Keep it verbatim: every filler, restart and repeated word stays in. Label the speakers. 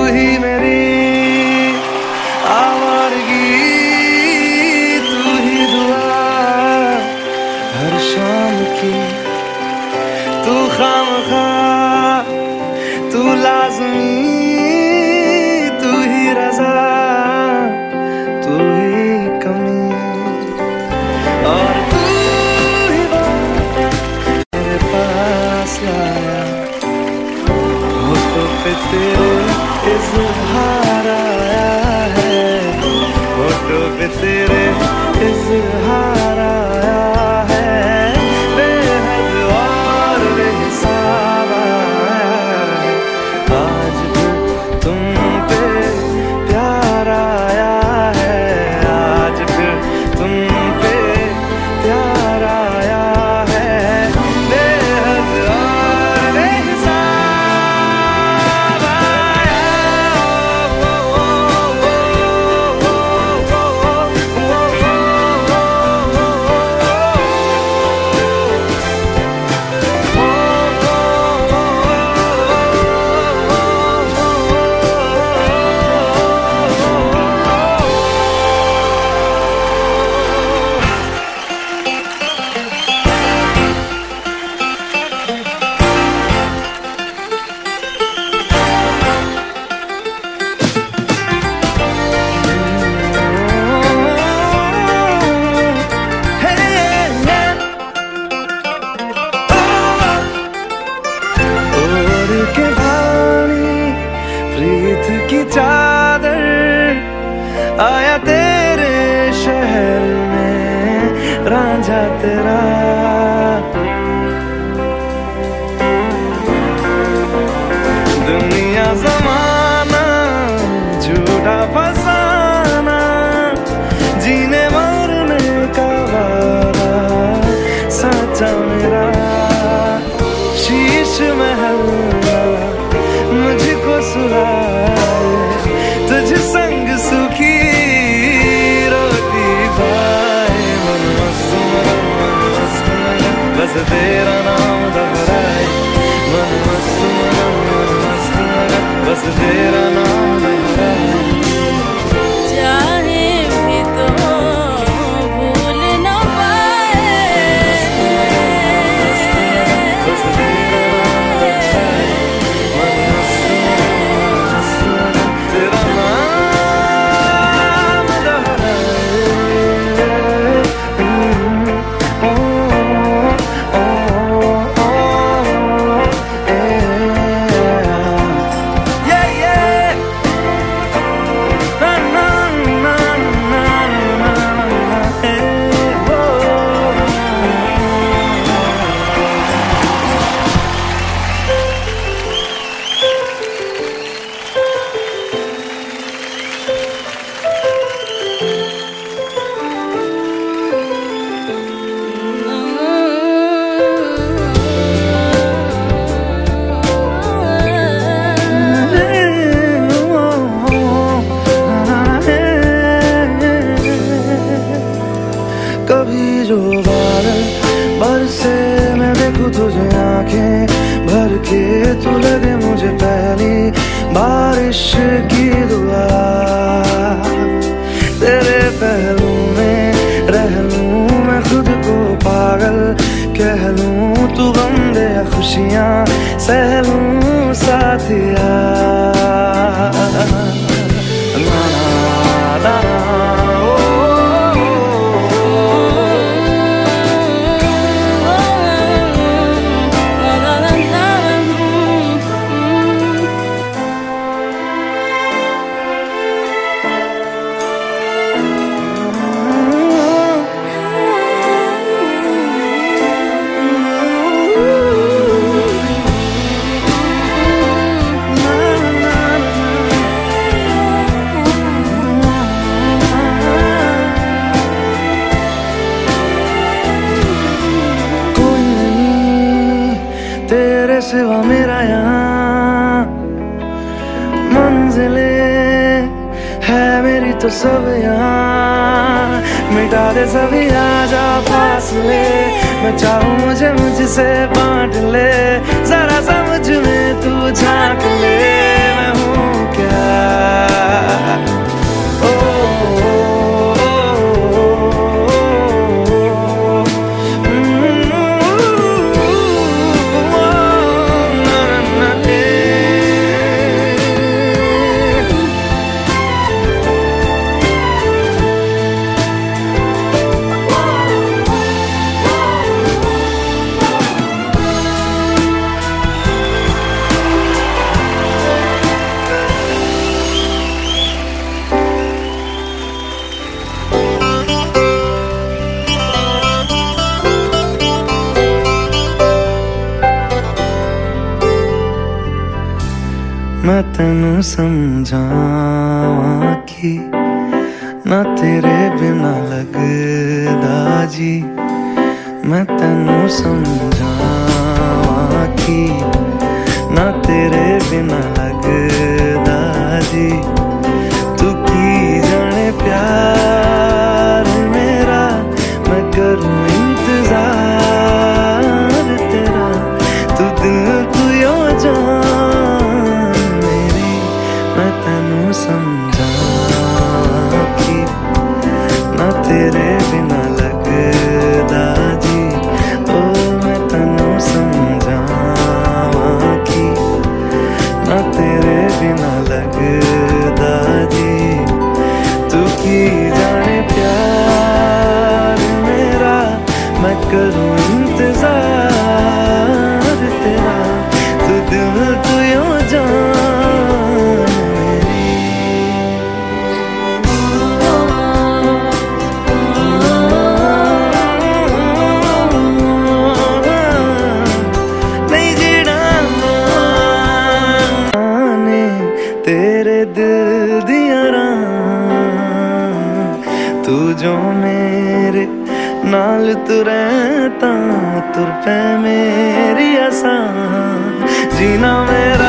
Speaker 1: ही मेरी आवारगी, तू ही दुआ हर शाम की, तू खामखा, तू लाज़मी, तू ही रज़ा, तू ही कमी, और तू ही वो मेरे पास लाया। होठों पे तेरे इज़हार आया है, होठों पे तेरे इज़हार आया है, बेहद और बेहिसाब आया है। आज भी तुम पे प्यार आया है, आज भी तुम पे प्यार आया है, बेहद और बेहिसाब आया। प्रीत की चादर आया तेरे शहर में रांझा तेरा, दुनिया ज़माना झूठा फसाना, जीने मरने का वादा सच्चा मेरा। शीश महल मुझको सुलाए, तुझ संग सुखी रोटी खाए, मन मस्त मगन, मन मस्त मगन, बस तेरा नाम दोहराए, मन मस्त मगन, मन मस्त मगन, बस तेरा नाम दोहराए।
Speaker 2: चाहे भी तो भूल न पाए,
Speaker 1: बस तेरा नाम दोहराए, मन मस्त मगन, तेरा नाम दोहराए। ओ, ओ, ओ, ओ, yeah, yeah. Na, na, na, na, na, na, eh, oh. कभी जो बादल बरसे मैं देखूं तुझे आंखें भर के, तू लगे मुझे पहली बारिश की दुआ, तेरे पहलू में रह लूं मैं खुद को पागल कह लूं, तू गम दे खुशियां सह लूं साथिया। ना, ना, ना, तेरे सिवा मेरा यहाँ मंजिले है मेरी तो सब यहाँ, मिटा दे सभी आजा फासले, मैं चाहूँ मुझे मुझसे बांट ले, जरा समझ में तू झांक ले, मैं हूँ क्या मैं तेनू समझावां कि ना तेरे बिना लगदा जी। मैं तेनू समझावां कि ना तेरे बिना लगदा जी। तू की जाने प्यार मेरा, मैं करूं इंतजार तेरा। तू दिल तू यो जान मेरी, मैं तेनू समझावां कि ना तेरे बिना लगदा जी। ओ मैं तेनू समझावां कि ना तेरे बिना लगदा जी। तू की जाने प्यार मेरा, मैं करूं इंतजार तेरा। तू दिल तू यो जान मेरी। नहीं जीना माने तेरे दिल दिया रां, तू जो मेरे नाल तुरे तां तुर पे मेरी आसान। जीना मेरा